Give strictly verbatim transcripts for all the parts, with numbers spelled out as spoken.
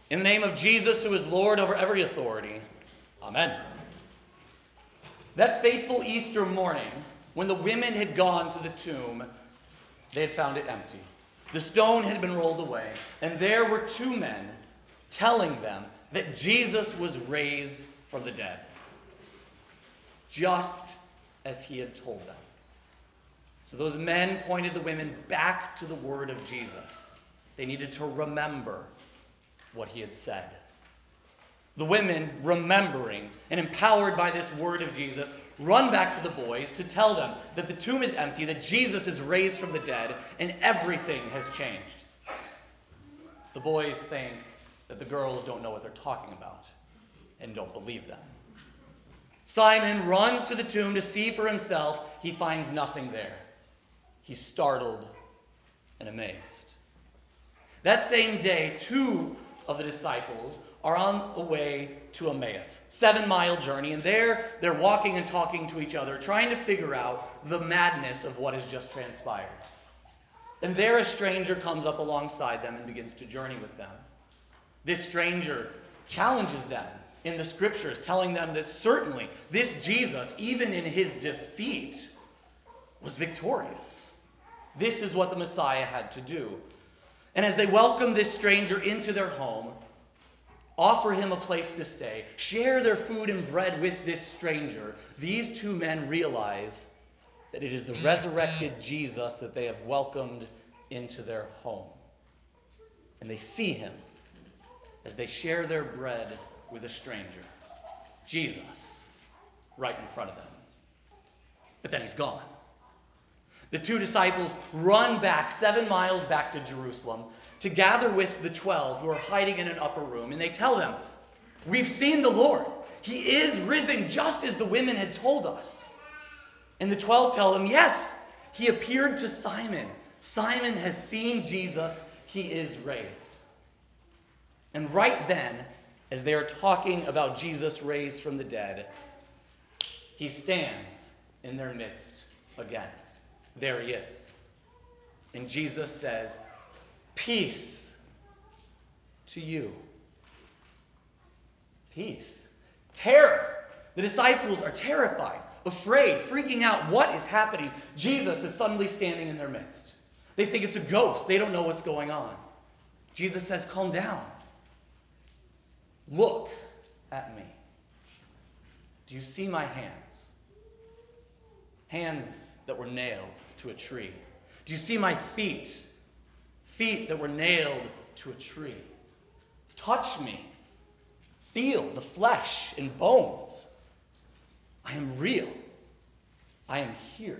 In the name of Jesus, who is Lord over every authority. Amen. That fateful Easter morning, when the women had gone to the tomb, they had found it empty. The stone had been rolled away, and there were two men telling them that Jesus was raised from the dead, just as he had told them. So those men pointed the women back to the word of Jesus. They needed to remember what he had said. The women, remembering and empowered by this word of Jesus, run back to the boys to tell them that the tomb is empty, that Jesus is raised from the dead, and everything has changed. The boys think that the girls don't know what they're talking about and don't believe them. Simon runs to the tomb to see for himself. He finds nothing there. He's startled and amazed. That same day, two of the disciples are on the way to Emmaus, seven-mile journey, and there they're walking and talking to each other, trying to figure out the madness of what has just transpired. And there a stranger comes up alongside them and begins to journey with them. This stranger challenges them in the scriptures, telling them that certainly this Jesus, even in his defeat, was victorious. This is what the Messiah had to do. And as they welcome this stranger into their home, offer him a place to stay, share their food and bread with this stranger, these two men realize that it is the resurrected Jesus that they have welcomed into their home. And they see him as they share their bread with a stranger, Jesus, right in front of them. But then he's gone. The two disciples run back seven miles back to Jerusalem to gather with the twelve who are hiding in an upper room. And they tell them, "We've seen the Lord. He is risen just as the women had told us." And the twelve tell them, "Yes, he appeared to Simon. Simon has seen Jesus. He is raised." And right then, as they are talking about Jesus raised from the dead, he stands in their midst again. There he is. And Jesus says, "Peace to you." Peace. Terror. The disciples are terrified, afraid, freaking out. What is happening? Jesus is suddenly standing in their midst. They think it's a ghost. They don't know what's going on. Jesus says, "Calm down. Look at me. Do you see my hands? Hands that were nailed to a tree. Do you see my feet? Feet that were nailed to a tree. Touch me. Feel the flesh and bones. I am real. I am here."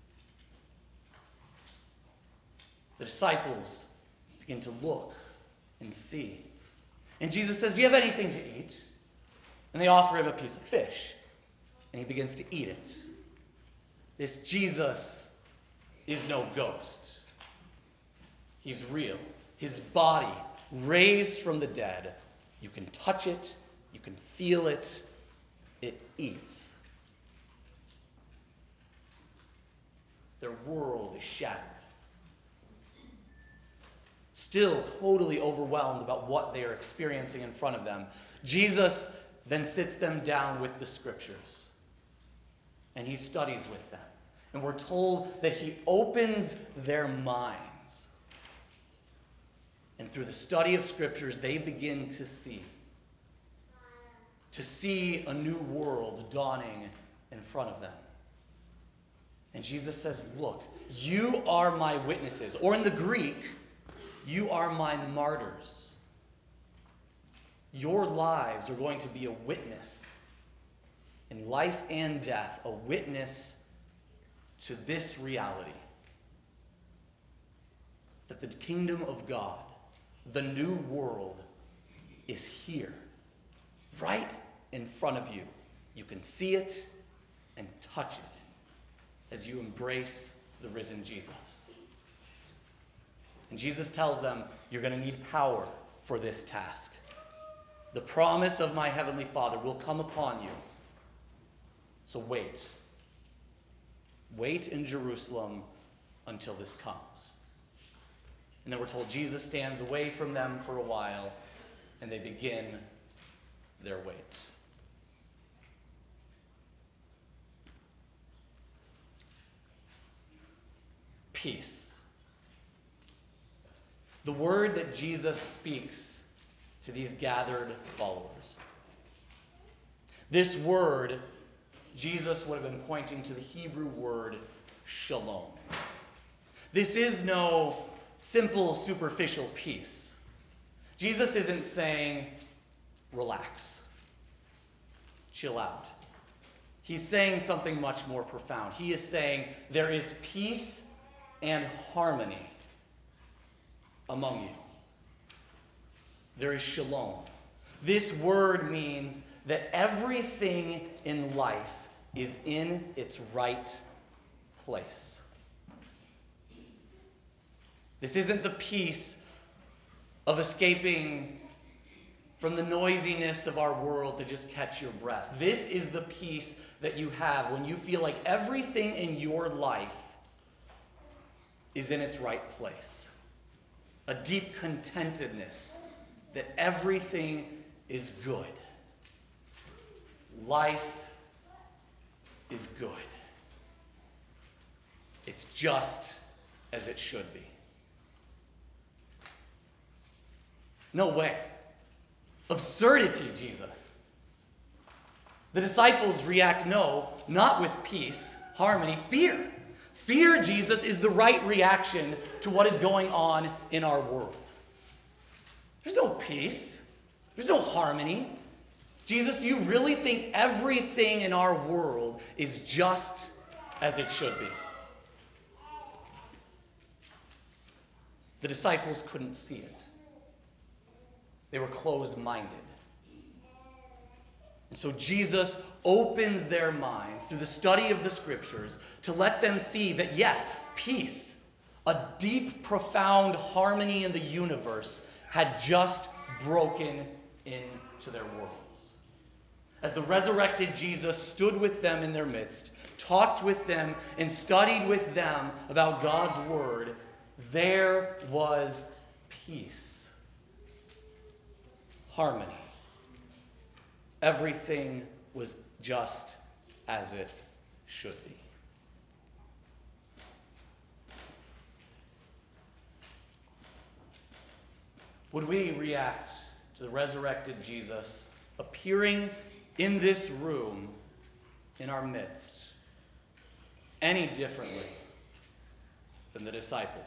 The disciples begin to look and see. And Jesus says, "Do you have anything to eat?" And they offer him a piece of fish. And he begins to eat it. This Jesus is no ghost. He's real. His body, raised from the dead. You can touch it. You can feel it. It eats. Their world is shattered. Still totally overwhelmed about what they are experiencing in front of them, Jesus then sits them down with the scriptures. And he studies with them. And we're told that he opens their minds. And through the study of scriptures, they begin to see. To see a new world dawning in front of them. And Jesus says, "Look, you are my witnesses." Or in the Greek, "You are my martyrs." Your lives are going to be a witness in life and death, a witness to this reality. That the kingdom of God, the new world, is here, right in front of you. You can see it and touch it as you embrace the risen Jesus. And Jesus tells them, "You're going to need power for this task. The promise of my heavenly Father will come upon you. So wait. Wait in Jerusalem until this comes." And then we're told Jesus stands away from them for a while, and they begin their wait. Peace. The word that Jesus speaks to these gathered followers. This word, Jesus would have been pointing to the Hebrew word shalom. This is no simple, superficial peace. Jesus isn't saying, relax, chill out. He's saying something much more profound. He is saying there is peace and harmony among you. There is shalom. This word means that everything in life is in its right place. This isn't the peace of escaping from the noisiness of our world to just catch your breath. This is the peace that you have when you feel like everything in your life is in its right place. A deep contentedness that everything is good. Life is good. It's just as it should be. No way. Absurdity, Jesus. The disciples react no, not with peace, harmony, fear. Fear, Jesus, is the right reaction to what is going on in our world. There's no peace. There's no harmony. Jesus, do you really think everything in our world is just as it should be? The disciples couldn't see it. They were closed-minded. And so Jesus opens their minds through the study of the Scriptures to let them see that, yes, peace, a deep, profound harmony in the universe had just broken into their worlds. As the resurrected Jesus stood with them in their midst, talked with them, and studied with them about God's Word, there was peace, harmony. Everything was just as it should be. Would we react to the resurrected Jesus appearing in this room in our midst any differently than the disciples?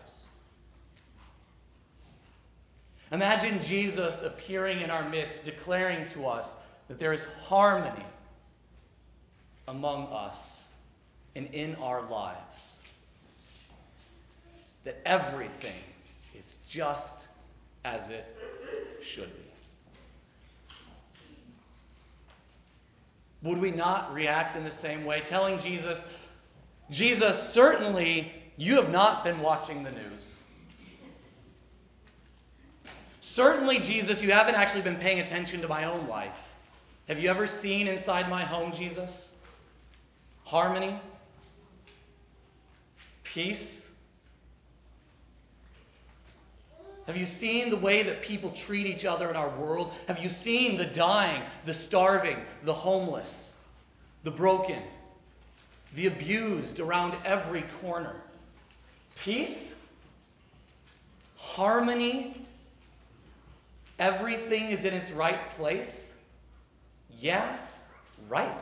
Imagine Jesus appearing in our midst, declaring to us that there is harmony among us and in our lives. That everything is just as it should be. Would we not react in the same way, telling Jesus, Jesus, certainly you have not been watching the news. Certainly, Jesus, you haven't actually been paying attention to my own life. Have you ever seen inside my home, Jesus? Harmony? Peace? Have you seen the way that people treat each other in our world? Have you seen the dying, the starving, the homeless, the broken, the abused around every corner? Peace? Harmony? Everything is in its right place? Yeah, right.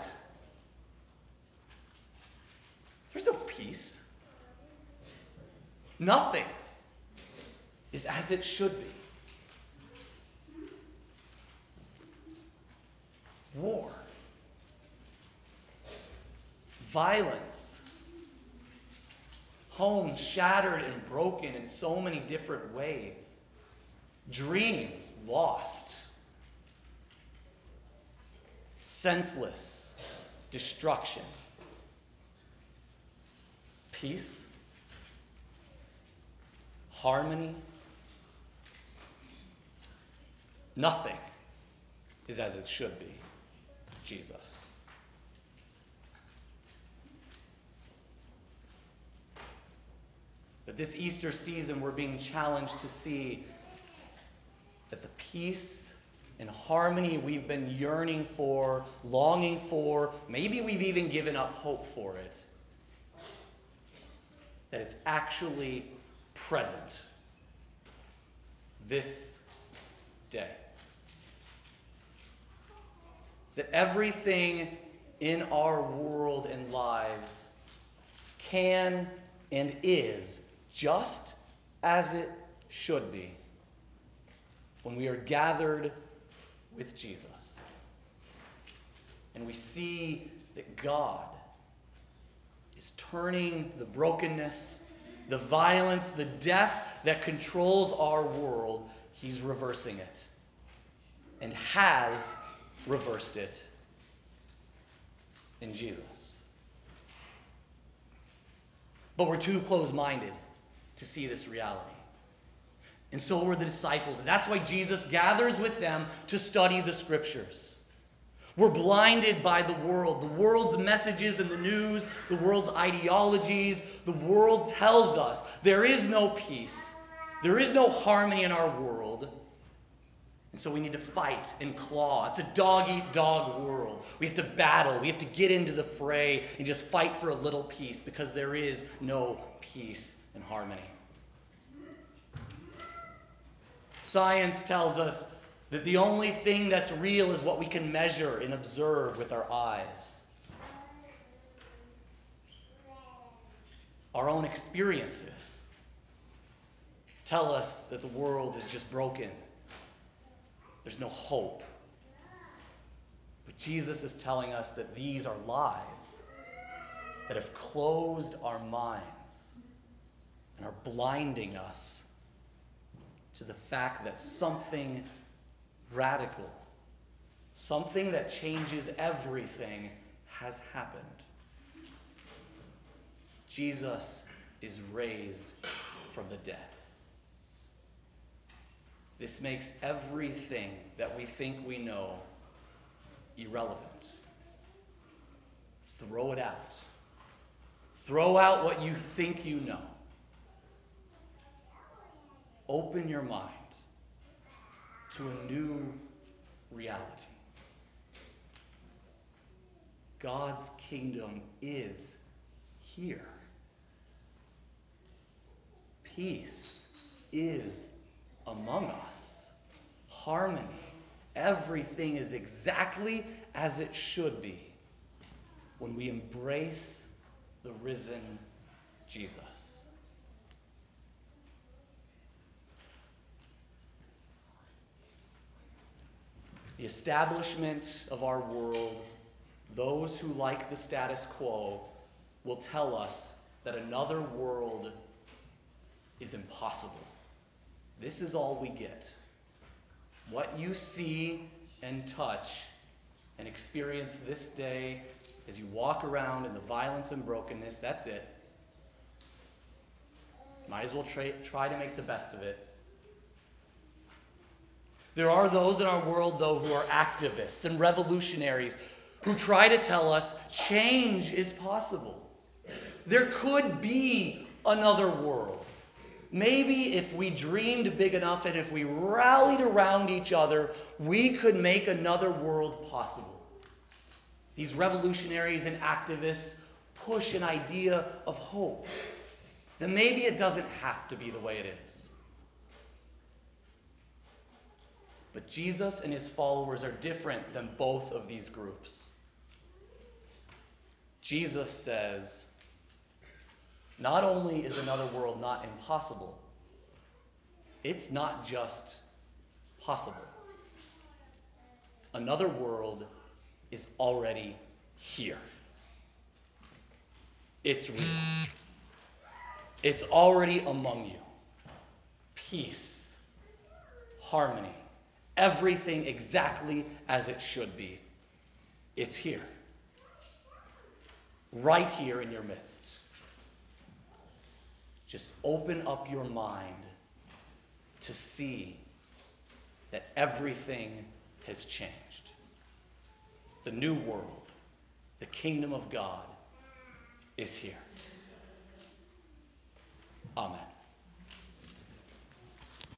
There's no peace. Nothing is as it should be. War. Violence. Homes shattered and broken in so many different ways. Dreams lost. Senseless destruction. Peace. Harmony. Nothing is as it should be. Jesus. But this Easter season, we're being challenged to see that the peace and harmony we've been yearning for, longing for, maybe we've even given up hope for it, that it's actually present this day. That everything in our world and lives can and is just as it should be when we are gathered with Jesus. And we see that God is turning the brokenness, the violence, the death that controls our world, he's reversing it. And has reversed it in Jesus. But we're too close-minded to see this reality. And so were the disciples. And that's why Jesus gathers with them to study the Scriptures. We're blinded by the world, the world's messages in the news, the world's ideologies. The world tells us there is no peace. There is no harmony in our world. And so we need to fight and claw. It's a dog-eat-dog world. We have to battle. We have to get into the fray and just fight for a little peace because there is no peace and harmony. Science tells us that the only thing that's real is what we can measure and observe with our eyes. Our own experiences tell us that the world is just broken. There's no hope. But Jesus is telling us that these are lies that have closed our minds and are blinding us to the fact that something radical, something that changes everything, has happened. Jesus is raised from the dead. This makes everything that we think we know irrelevant. Throw it out. Throw out what you think you know. Open your mind to a new reality. God's kingdom is here. Peace is among us. Harmony. Everything is exactly as it should be when we embrace the risen Jesus. The establishment of our world, those who like the status quo, will tell us that another world is impossible. This is all we get. What you see and touch and experience this day as you walk around in the violence and brokenness, that's it. Might as well try, try to make the best of it. There are those in our world, though, who are activists and revolutionaries who try to tell us change is possible. There could be another world. Maybe if we dreamed big enough and if we rallied around each other, we could make another world possible. These revolutionaries and activists push an idea of hope. That maybe it doesn't have to be the way it is. But Jesus and his followers are different than both of these groups. Jesus says, not only is another world not impossible, it's not just possible. Another world is already here. It's real. It's already among you. Peace, harmony, everything exactly as it should be. It's here. Right here in your midst. Just open up your mind to see that everything has changed. The new world, the kingdom of God, is here. Amen.